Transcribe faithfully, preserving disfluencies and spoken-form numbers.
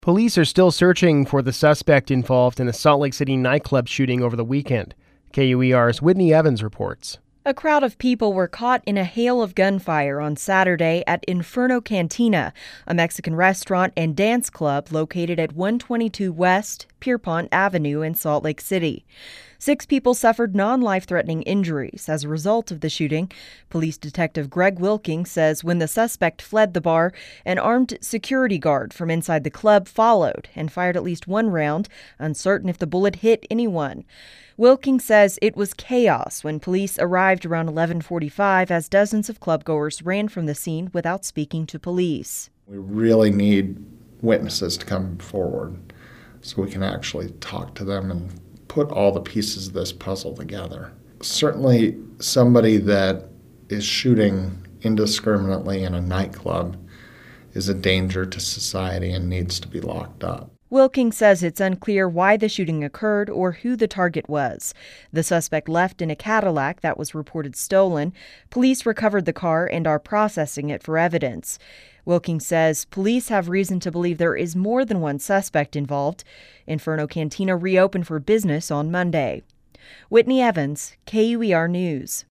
Police are still searching for the suspect involved in a Salt Lake City nightclub shooting over the weekend. K U E R's Whitney Evans reports. A crowd of people were caught in a hail of gunfire on Saturday at Inferno Cantina, a Mexican restaurant and dance club located at one twenty-two West Pierpont Avenue in Salt Lake City. Six people suffered non-life-threatening injuries as a result of the shooting. Police Detective Greg Wilking says when the suspect fled the bar, an armed security guard from inside the club followed and fired at least one round, uncertain if the bullet hit anyone. Wilking says it was chaos when police arrived around eleven forty-five as dozens of clubgoers ran from the scene without speaking to police. We really need witnesses to come forward so we can actually talk to them and put all the pieces of this puzzle together. Certainly somebody that is shooting indiscriminately in a nightclub is a danger to society and needs to be locked up. Wilking says it's unclear why the shooting occurred or who the target was. The suspect left in a Cadillac that was reported stolen. Police recovered the car and are processing it for evidence. Wilking says police have reason to believe there is more than one suspect involved. Inferno Cantina reopened for business on Monday. Whitney Evans, K U E R News.